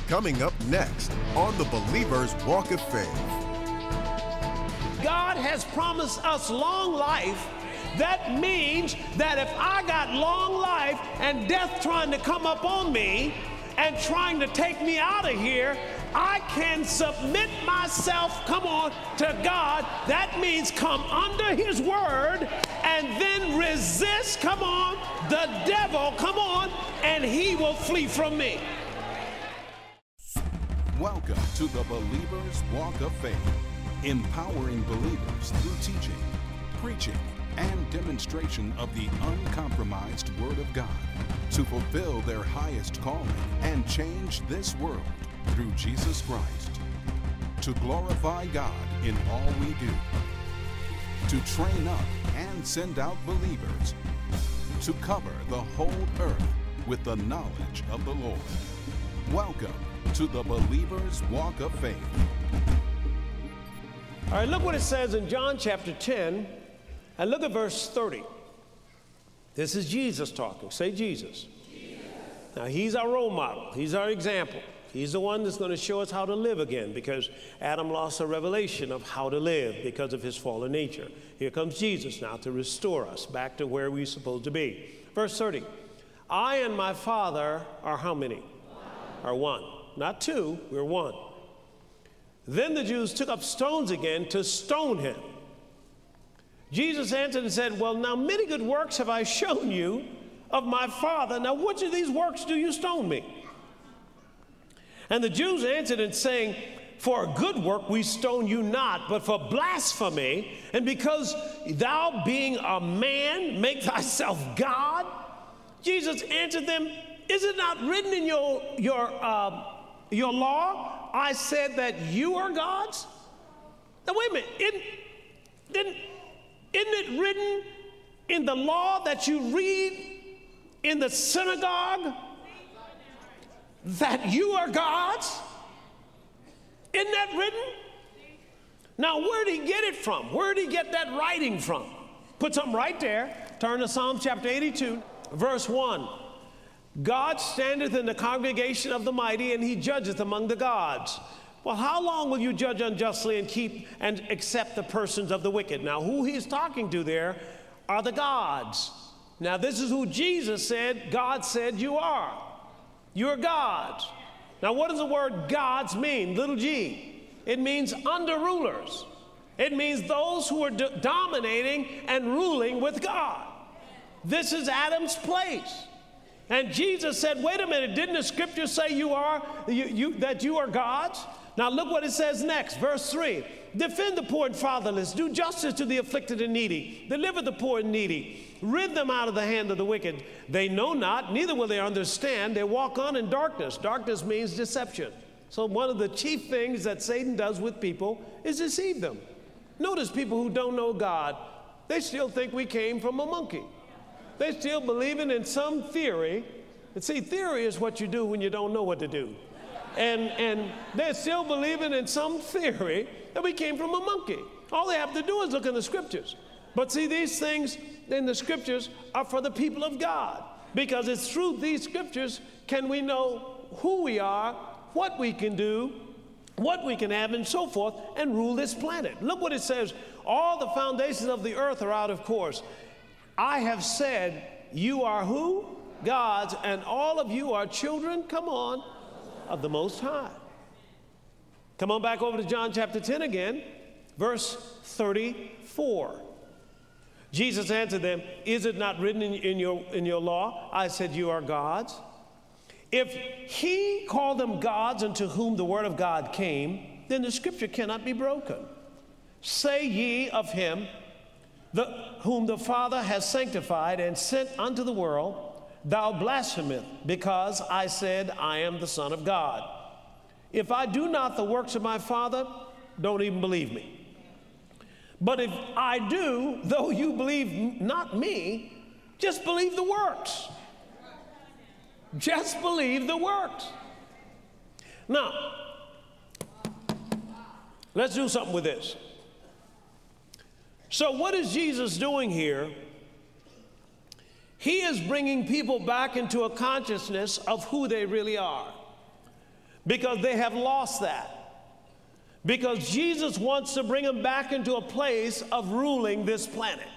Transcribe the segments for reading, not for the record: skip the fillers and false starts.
Coming up next on the Believer's Walk of Faith. God has promised us long life. That means that if I got long life and death trying to come up on me and trying to take me out of here, I can submit myself, come on, to God. That means come under his word and then resist, come on, the devil, come on, and he will flee from me. Welcome to the Believer's Walk of Faith, empowering believers through teaching, preaching, and demonstration of the uncompromised Word of God to fulfill their highest calling and change this world through Jesus Christ, to glorify God in all we do, to train up and send out believers, to cover the whole earth with the knowledge of the Lord. Welcome to the Believer's Walk of Faith. All right, look what it says in John chapter 10, and look at verse 30. This is Jesus talking. Say Jesus. Jesus. Now, he's our role model. He's our example. He's the one that's going to show us how to live again, because Adam lost a revelation of how to live because of his fallen nature. Here comes Jesus now to restore us back to where we're supposed to be. Verse 30. I and my Father are how many? Are one. Not two, we're one. Then the Jews took up stones again to stone him. Jesus answered and said, well, now many good works have I shown you of my Father. Now which of these works do you stone me? And the Jews answered and saying, for a good work we stone you not, but for blasphemy, and because thou being a man make thyself God. Jesus answered them, is it not written in your law, I said that you are gods? Now wait a minute, isn't it written in the law that you read in the synagogue that you are gods? Isn't that written? Now, where did he get it from? Where did he get that writing from? Put something right there. Turn to Psalm chapter 82, verse 1. God standeth in the congregation of the mighty, and he judgeth among the gods. Well, how long will you judge unjustly and keep and accept the persons of the wicked? Now, who he's talking to there are the gods. Now, this is who Jesus said, God said you are. You're gods. Now, what does the word gods mean? Little g. It means under rulers. It means those who are dominating and ruling with God. This is Adam's place. And Jesus said, wait a minute, didn't the scripture say that you are gods? Now look what it says next, verse 3. Defend the poor and fatherless, do justice to the afflicted and needy, deliver the poor and needy, rid them out of the hand of the wicked. They know not, neither will they understand. They walk on in darkness. Darkness means deception. So one of the chief things that Satan does with people is deceive them. Notice people who don't know God, they still think we came from a monkey. They're still believing in some theory. And see, theory is what you do when you don't know what to do. And they're still believing in some theory that we came from a monkey. All they have to do is look in the scriptures. But see, these things in the scriptures are for the people of God, because it's through these scriptures can we know who we are, what we can do, what we can have, and so forth, and rule this planet. Look what it says. All the foundations of the earth are out of course. I have said, you are who? Gods, and all of you are children, come on, of the Most High. Come on back over to John chapter 10 again, verse 34. Jesus answered them, is it not written in your law? I said, you are gods. If he called them gods unto whom the word of God came, then the scripture cannot be broken. Say ye of him, whom the Father has sanctified and sent unto the world, thou blasphemest, because I said I am the Son of God. If I do not the works of my Father, don't even believe me. But if I do, though you believe not me, just believe the works. Just believe the works. Now, let's do something with this. So what is Jesus doing here? He is bringing people back into a consciousness of who they really are. because they have lost that. Because Jesus wants to bring them back into a place of ruling this planet.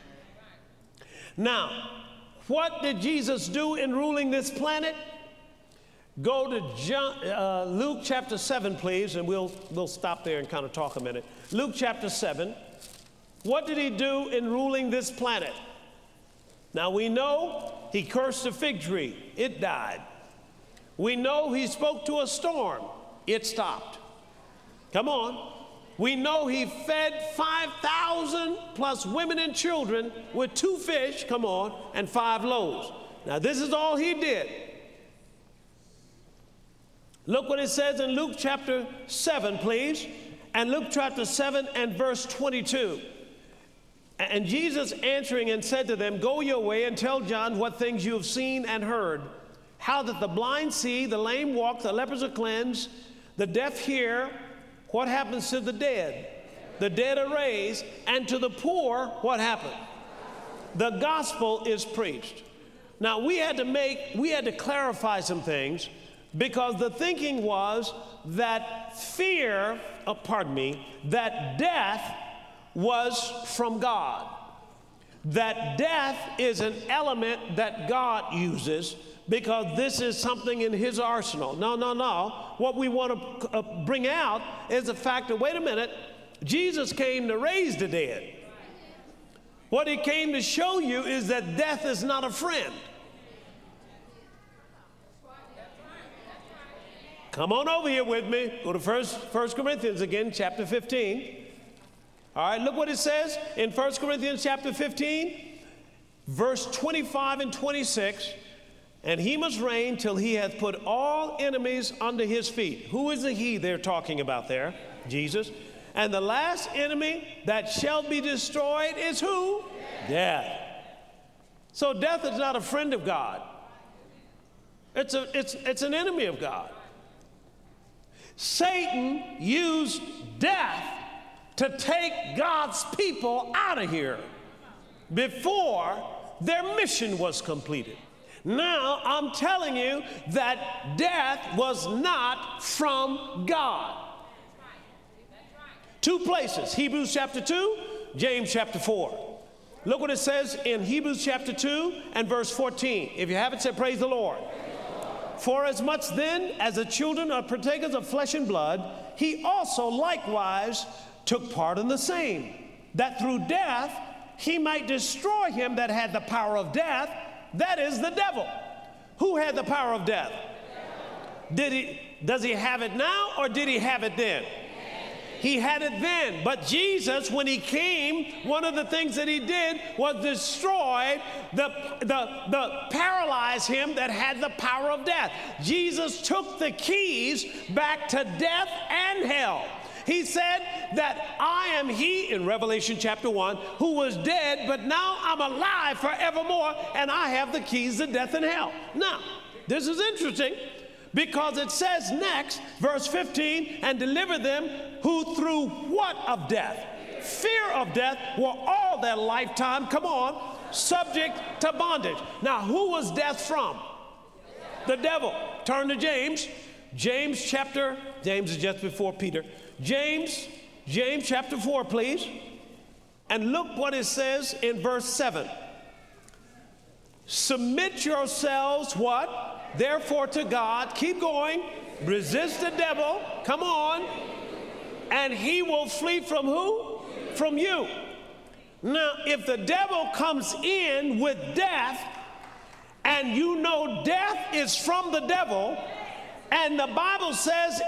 Now, what did Jesus do in ruling this planet? Go to Luke chapter 7, please, and we'll stop there and kind of talk a minute. Luke chapter 7. What did he do in ruling this planet? Now, we know he cursed a fig tree. It died. We know he spoke to a storm. It stopped. Come on. We know he fed 5,000 plus women and children with 2 fish, come on, and 5 loaves. Now, this is all he did. Look what it says in Luke chapter 7, please. And Luke chapter 7 and verse 22. And Jesus answering and said to them, go your way and tell John what things you have seen and heard, how that the blind see, the lame walk, the lepers are cleansed, the deaf hear. What happens to the dead? The dead are raised, and to the poor, what happened? The gospel is preached. Now, we had to clarify some things, because the thinking was that that death was from God. That death is an element that God uses, because this is something in his arsenal. No. What we want to bring out is the fact that, wait a minute, Jesus came to raise the dead. What he came to show you is that death is not a friend. Come on over here with me. Go to 1 Corinthians again, chapter 15. All right, look what it says in 1 Corinthians chapter 15, verse 25 and 26. And he must reign till he hath put all enemies under his feet. Who is the he they're talking about there? Jesus. And the last enemy that shall be destroyed is who? Death. So death is not a friend of God. It's an enemy of God. Satan used death to take God's people out of here before their mission was completed. Now, I'm telling you that death was not from God. 2 places, Hebrews chapter 2, James chapter 4. Look what it says in Hebrews chapter 2 and verse 14. If you haven't said, praise the Lord. For as much then as the children are partakers of flesh and blood, he also likewise took part in the same, that through death he might destroy him that had the power of death, that is the devil. Who had the power of death? Does he have it now, or did he have it then? He had it then. But Jesus, when he came, one of the things that he did was destroy paralyze him that had the power of death. Jesus took the keys back to death and hell. He said that I am he, in Revelation chapter 1, who was dead, but now I'm alive forevermore, and I have the keys to death and hell. Now, this is interesting, because it says next, verse 15, and deliver them who through what of death? Fear of death were all their lifetime, come on, subject to bondage. Now, who was death from? The devil. Turn to James. James is just before Peter. James chapter 4, please. And look what it says in verse 7. Submit yourselves, what? Therefore to God. Keep going. Resist the devil. Come on. And he will flee from who? From you. Now, if the devil comes in with death, and you know death is from the devil, and the Bible says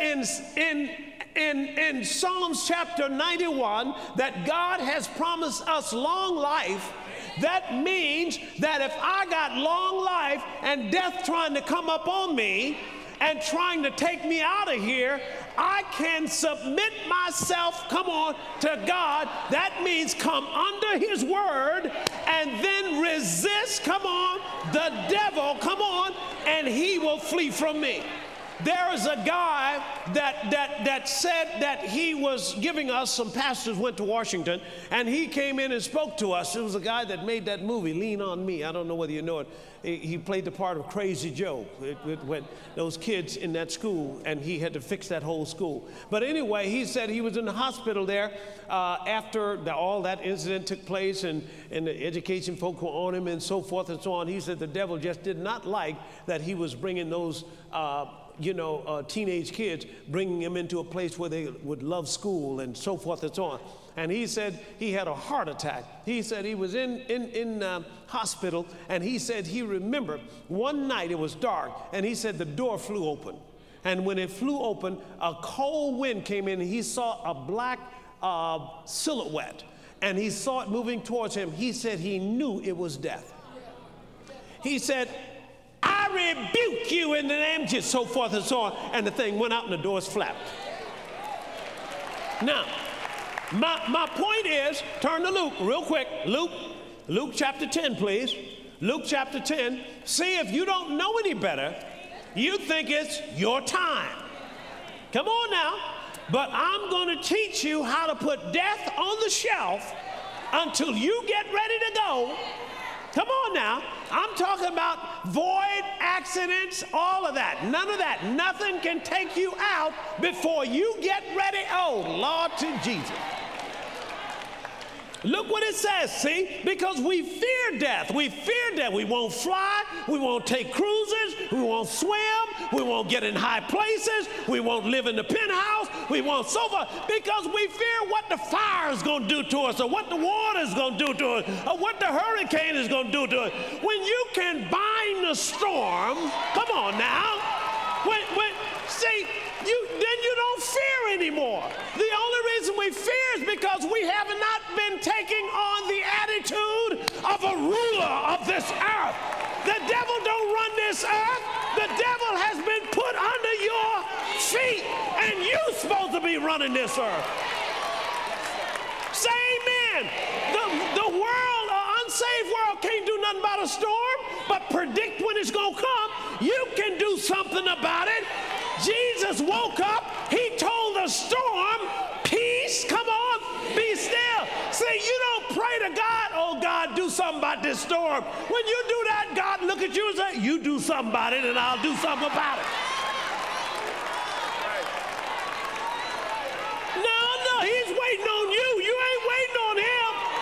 in Psalms chapter 91 that God has promised us long life, that means that if I got long life and death trying to come up on me and trying to take me out of here, I can submit myself, come on, to God. That means come under his word and then resist, come on, the devil, come on, and he will flee from me. There is a guy that said that he was giving us, some pastors went to Washington, and he came in and spoke to us. It was a guy that made that movie, Lean on Me. I don't know whether you know it. He played the part of Crazy Joe with those kids in that school, and he had to fix that whole school. But anyway, he said he was in the hospital there after all that incident took place, and the education folk were on him and so forth and so on. He said the devil just did not like that he was bringing those teenage kids, bringing them into a place where they would love school and so forth and so on. And he said he had a heart attack. He said he was in hospital, and he said he remembered one night it was dark, and he said the door flew open. And when it flew open, a cold wind came in, and he saw a black silhouette, and he saw it moving towards him. He said he knew it was death. He said, I rebuke you in the name of Jesus, so forth and so on. And the thing went out and the doors flapped. Now, my point is, turn to Luke real quick. Luke chapter 10, please. Luke chapter 10. See, if you don't know any better, you think it's your time. Come on now. But I'm going to teach you how to put death on the shelf until you get ready to go. Come on now. I'm talking about void, accidents, all of that. None of that. Nothing can take you out before you get ready. Oh, Lord to Jesus. Look what it says, see? Because we fear death. We fear death. We won't fly. We won't take cruises. We won't swim. We won't get in high places. We won't live in the penthouse. We won't so forth. Because we fear what the fire is going to do to us, or what the water is going to do to us, or what the hurricane is going to do to us. When you can bind the storm, come on now. Then you don't fear anymore. The only reason we fear is because we have not been taking on the attitude of a ruler of this earth. The devil don't run this earth. The devil has been put under your feet, and you're supposed to be running this earth. Say amen. The world, an unsaved world, can't do nothing about a storm, but predict when it's going to come. You can do something about it. Jesus woke up, he told the storm, peace, come on, be still. See, you don't pray to God, oh God, do something about this storm. When you do that, God look at you and say, you do something about it and I'll do something about it. No, he's waiting on you. You ain't waiting on him.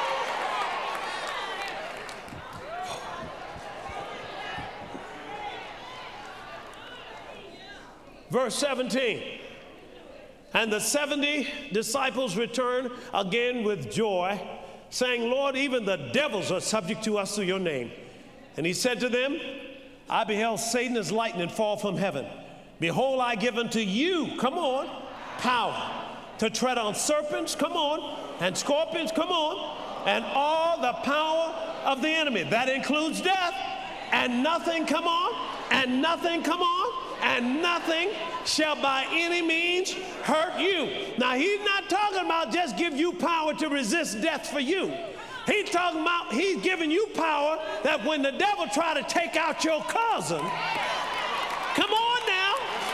Verse 17, and the 70 disciples returned again with joy, saying, Lord, even the devils are subject to us through your name. And he said to them, I beheld Satan as lightning fall from heaven. Behold, I give unto you, come on, power to tread on serpents, come on, and scorpions, come on, and all the power of the enemy. That includes death. And nothing, come on, and nothing, come on, and nothing shall by any means hurt you. Now, he's not talking about just give you power to resist death for you. He's talking about he's giving you power that when the devil try to take out your cousin, come on now.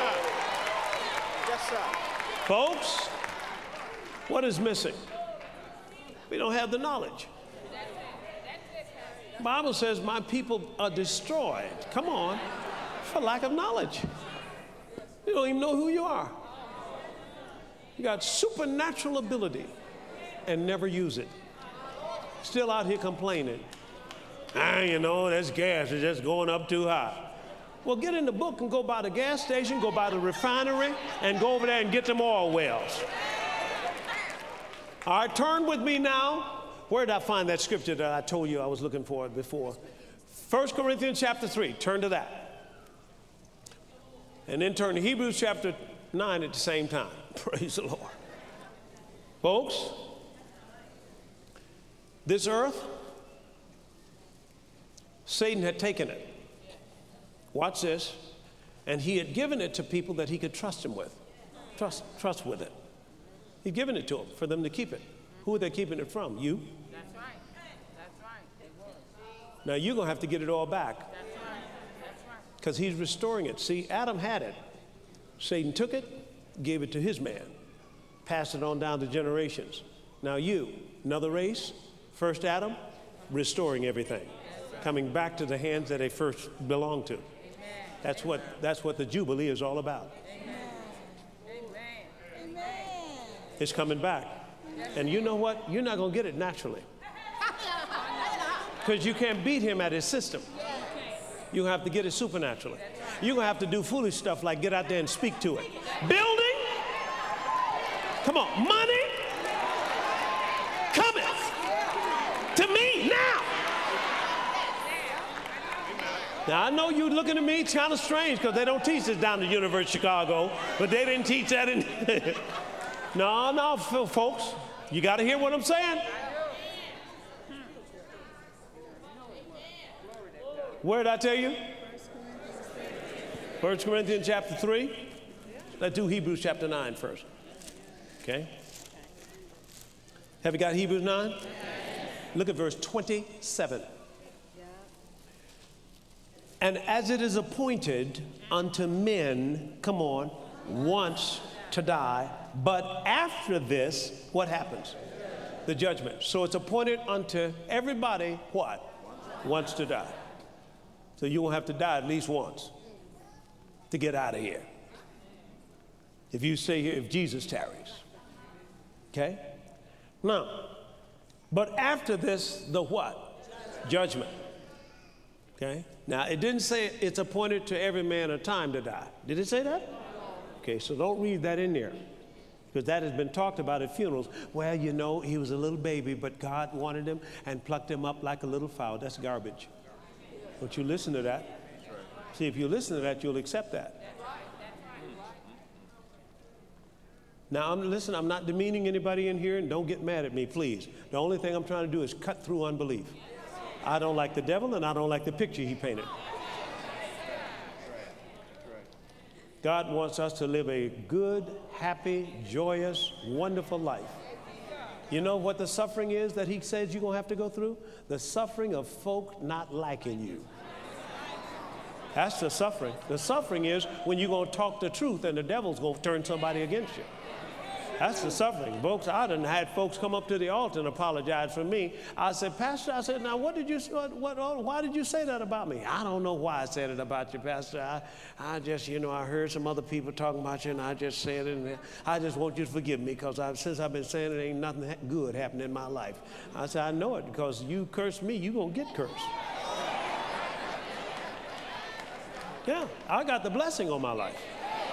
Yes, sir. Folks, what is missing? We don't have the knowledge. The Bible says my people are destroyed. Come on. For lack of knowledge. You don't even know who you are. You got supernatural ability and never use it. Still out here complaining. This gas is just going up too high. Well, get in the book and go by the gas station, go by the refinery, and go over there and get them oil wells. All right, turn with me now. Where did I find that scripture that I told you I was looking for before? 1 Corinthians chapter 3. Turn to that. And then turn to Hebrews chapter 9 at the same time. Praise the Lord. Folks, this earth, Satan had taken it. Watch this. And he had given it to people that he could trust him with. Trust with it. He'd given it to them for them to keep it. Who are they keeping it from? You? That's right. That's right. They were. Now you're going to have to get it all back. That's right. That's right. Because he's restoring it. See, Adam had it. Satan took it, gave it to his man, passed it on down to generations. Now you, another race, first Adam, restoring everything, coming back to the hands that they first belonged to. That's what the Jubilee is all about. It's coming back. And you know what? You're not going to get it naturally. Because you can't beat him at his system. You have to get it supernaturally. You're going to have to do foolish stuff like get out there and speak to it. Building. Come on. Money. Cometh to me now. Now, I know you're looking at me, it's kind of strange because they don't teach this down at the University of Chicago, but they didn't teach that in. No, folks, you got to hear what I'm saying. Where did I tell you? 1 Corinthians chapter 3. Let's do Hebrews chapter 9 first. Okay? Have you got Hebrews 9? Look at verse 27. And as it is appointed unto men, come on, once to die, but after this, what happens? The judgment. So it's appointed unto everybody, what? Once to die. So you will have to die at least once to get out of here. If you stay here, if Jesus tarries. Okay? Now, but after this, the what? Judgment. Okay? Now, it didn't say it's appointed to every man a time to die. Did it say that? Okay, so don't read that in there. Because that has been talked about at funerals. Well, you know, he was a little baby, but God wanted him and plucked him up like a little fowl. That's garbage. Don't you listen to that. See, if you listen to that, you'll accept that. Now, listen, I'm not demeaning anybody in here, and don't get mad at me, please. The only thing I'm trying to do is cut through unbelief. I don't like the devil, and I don't like the picture he painted. God wants us to live a good, happy, joyous, wonderful life. You know what the suffering is that he says you're going to have to go through? The suffering of folk not liking you. That's the suffering. The suffering is when you're going to talk the truth and the devil's going to turn somebody against you. That's the suffering. Folks, I done had folks come up to the altar and apologize for me. I said, Pastor, I said, now why did you say that about me? I don't know why I said it about you, Pastor. I just, you know, I heard some other people talking about you and I just said it. And I just want you to forgive me because since I've been saying it, ain't nothing good happened in my life. I said, I know it because you cursed me, you're going to get cursed. Yeah, I got the blessing on my life.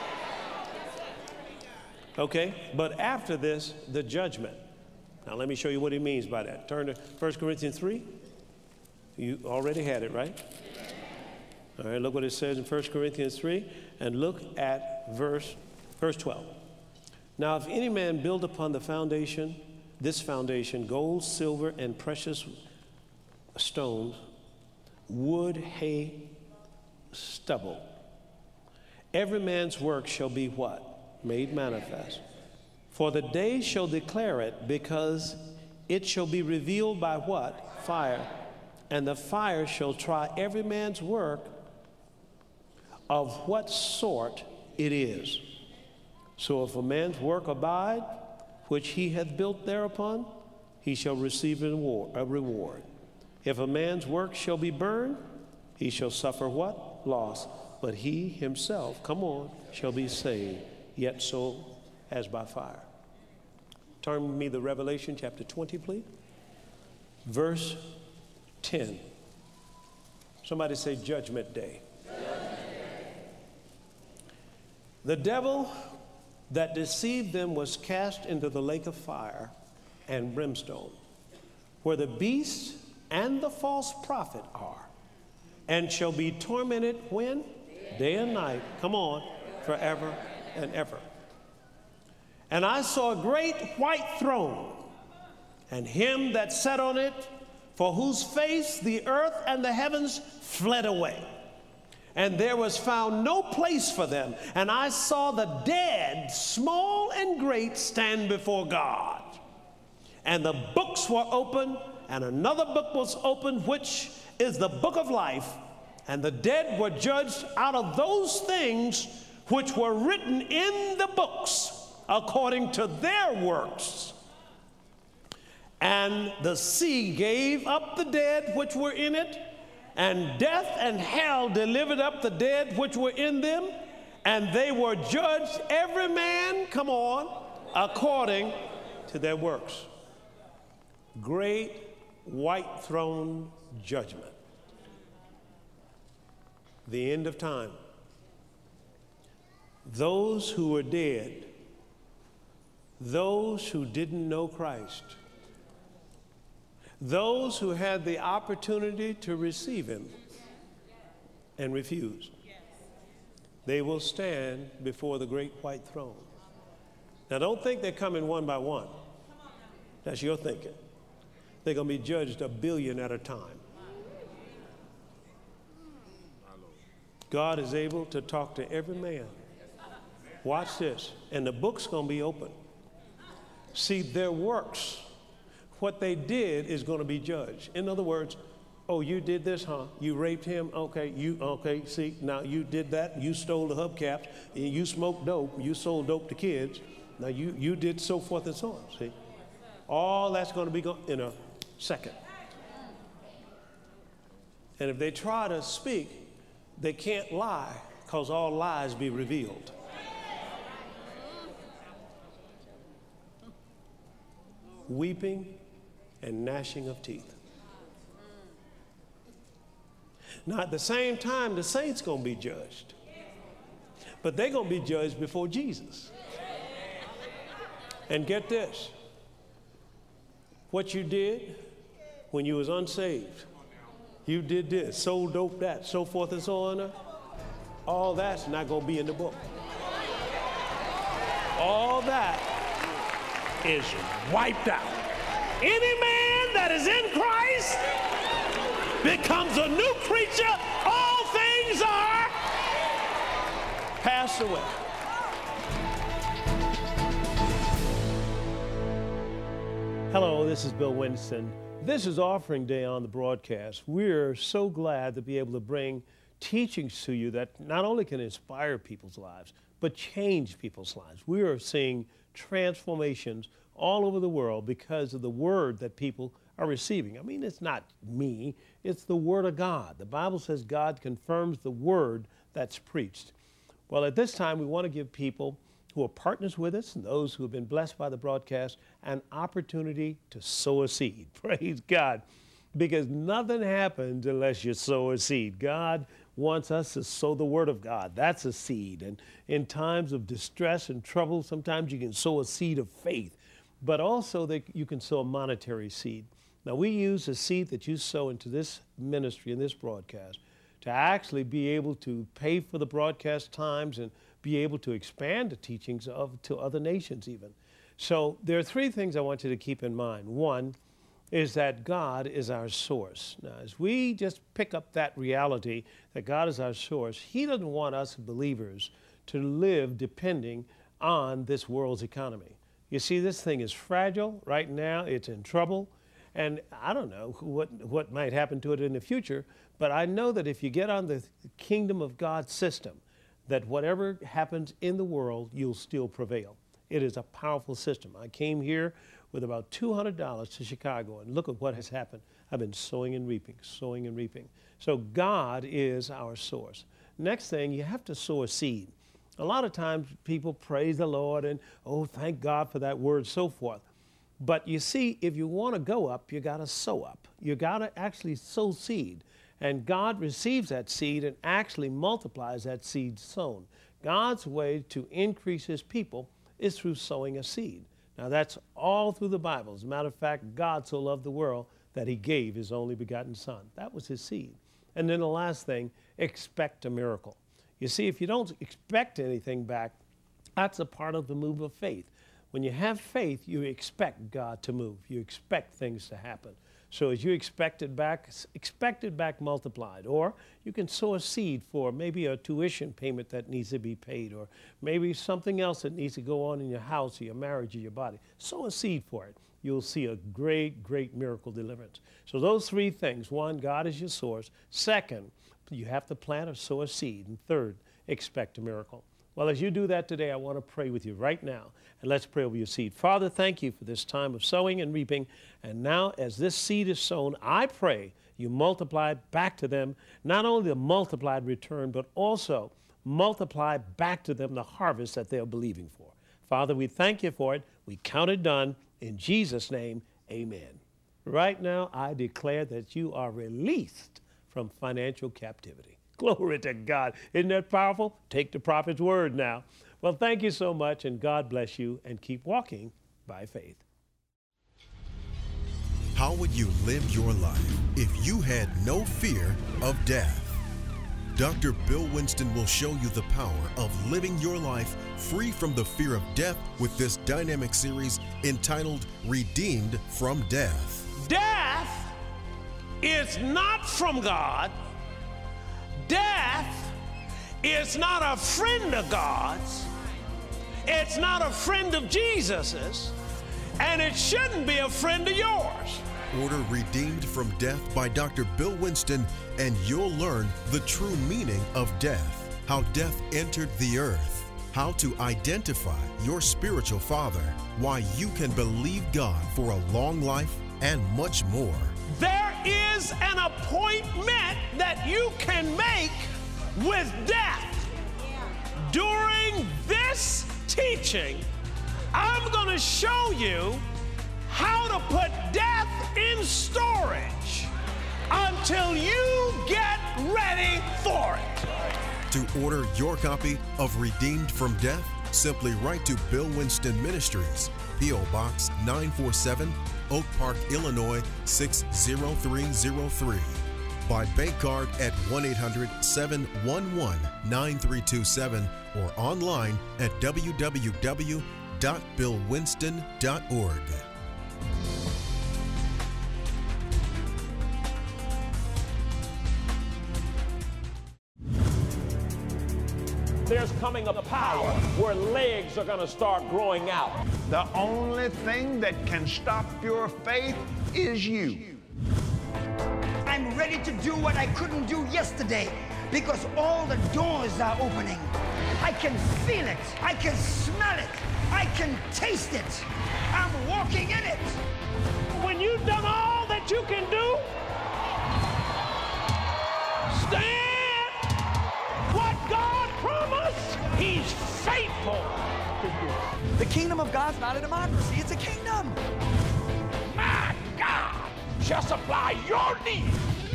Okay, but after this, the judgment. Now let me show you what he means by that. Turn to 1 Corinthians 3. You already had it, right? All right, look what it says in 1 Corinthians 3, and look at verse 12. Now if any man build upon the foundation, this foundation, gold, silver, and precious stones, wood, hay, stubble, every man's work shall be what? Made manifest. For the day shall declare it, because it shall be revealed by what? Fire. And the fire shall try every man's work of what sort it is. So if a man's work abide, which he hath built thereupon, he shall receive a reward. If a man's work shall be burned, he shall suffer what? Loss. But he himself, come on, shall be saved, yet so as by fire. Turn with me to Revelation chapter 20, please. Verse 10. Somebody say Judgment Day. The devil that deceived them was cast into the lake of fire and brimstone, where the beast and the false prophet are, and shall be tormented when? Day and night. Come on, forever and ever. And I saw a great white throne, and him that sat on it, for whose face the earth and the heavens fled away. And there was found no place for them. And I saw the dead, small and great, stand before God. And the books were open, and another book was opened, which is the book of life. And the dead were judged out of those things which were written in the books according to their works. And the sea gave up the dead which were in it, and death and hell delivered up the dead which were in them, and they were judged every man, come on, according to their works. Great white throne judgment. The end of time. Those who were dead, those who didn't know Christ, those who had the opportunity to receive him and refused, they will stand before the great white throne. Now, don't think they're coming one by one. That's your thinking. They're going to be judged 1 billion at a time. God is able to talk to every man. Watch this. And the book's going to be open. See, their works, what they did is going to be judged. In other words, oh, you did this, huh? You raped him? Okay, see, now you did that. You stole the hubcaps. You smoked dope. You sold dope to kids. Now you did so forth and so on, see? All that's going to be in a second. And if they try to speak, they can't lie, because all lies be revealed. Weeping and gnashing of teeth. Now, at the same time, the saints going to be judged. But they're going to be judged before Jesus. And get this. What you did when you was unsaved, you did this, sold dope that, so forth and so on. All that's not going to be in the book. All that is wiped out. Any man that is in Christ becomes a new creature. All things are passed away. Hello, this is Bill Winston. This is Offering Day on the broadcast. We're so glad to be able to bring teachings to you that not only can inspire people's lives, but change people's lives. We are seeing transformations all over the world because of the word that people are receiving. I mean, it's not me, it's the word of God. The Bible says God confirms the word that's preached. Well, at this time, we want to give people who are partners with us and those who have been blessed by the broadcast an opportunity to sow a seed. Praise God. Because nothing happens unless you sow a seed. God wants us to sow the word of God. That's a seed. And in times of distress and trouble, sometimes you can sow a seed of faith, but also that you can sow a monetary seed. Now, we use a seed that you sow into this ministry and this broadcast to actually be able to pay for the broadcast times and be able to expand the teachings to other nations even. So there are three things I want you to keep in mind. One is that God is our source. Now, as we just pick up that reality that God is our source, he doesn't want us believers to live depending on this world's economy. You see, this thing is fragile. Right now, it's in trouble. And I don't know what might happen to it in the future, but I know that if you get on the kingdom of God system, that whatever happens in the world, you'll still prevail. It is a powerful system. I came here with about $200 to Chicago, and look at what has happened. I've been sowing and reaping, sowing and reaping. So God is our source. Next thing, you have to sow a seed. A lot of times people praise the Lord and, oh, thank God for that word, so forth. But you see, if you want to go up, you got to sow up. You got to actually sow seed. And God receives that seed and actually multiplies that seed sown. God's way to increase his people is through sowing a seed. Now, that's all through the Bible. As a matter of fact, God so loved the world that he gave his only begotten son. That was his seed. And then the last thing, expect a miracle. You see, if you don't expect anything back, that's a part of the move of faith. When you have faith, you expect God to move. You expect things to happen. So as you expect it back multiplied. Or you can sow a seed for maybe a tuition payment that needs to be paid, or maybe something else that needs to go on in your house or your marriage or your body. Sow a seed for it. You'll see a great, great miracle deliverance. So those three things. One, God is your source. Second, you have to plant or sow a seed. And third, expect a miracle. Well, as you do that today, I want to pray with you right now. And let's pray over your seed. Father, thank you for this time of sowing and reaping. And now, as this seed is sown, I pray you multiply it back to them, not only the multiplied return, but also multiply back to them the harvest that they're believing for. Father, we thank you for it. We count it done. In Jesus' name, amen. Right now, I declare that you are released from financial captivity. Glory to God. Isn't that powerful? Take the prophet's word now. Well, thank you so much, and God bless you, and keep walking by faith. How would you live your life if you had no fear of death? Dr. Bill Winston will show you the power of living your life free from the fear of death with this dynamic series entitled Redeemed from Death. Death is not from God. Death is not a friend of God's. It's not a friend of Jesus's. And it shouldn't be a friend of yours. Order Redeemed from Death by Dr. Bill Winston, and you'll learn the true meaning of death, how death entered the earth, how to identify your spiritual father, why you can believe God for a long life, and much more. There is an appointment that you can make with death. During this teaching, I'm going to show you how to put death in storage until you get ready for it. To order your copy of Redeemed from Death, simply write to Bill Winston Ministries, P.O. Box 947, Oak Park, Illinois 60303. By bank card at 1-800-711-9327 or online at www.billwinston.org. There's coming a power where legs are going to start growing out. The only thing that can stop your faith is you. I'm ready to do what I couldn't do yesterday because all the doors are opening. I can feel it. I can smell it. I can taste it. I'm walking in it. When you've done all that you can do, stand. What God promised, He's faithful to do. The kingdom of God's not a democracy, it's a kingdom. My God shall supply your needs.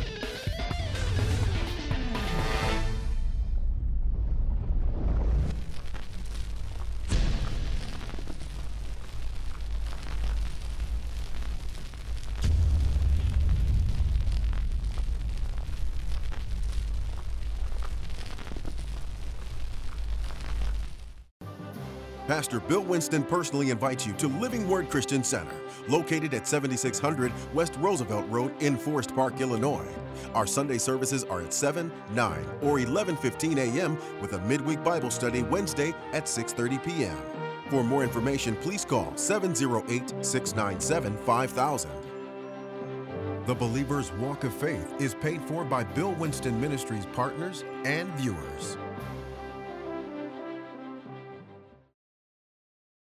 Pastor Bill Winston personally invites you to Living Word Christian Center, located at 7600 West Roosevelt Road in Forest Park, Illinois. Our Sunday services are at 7, 9, or 11:15 a.m. with a midweek Bible study Wednesday at 6:30 p.m. For more information, please call 708-697-5000. The Believer's Walk of Faith is paid for by Bill Winston Ministries partners and viewers.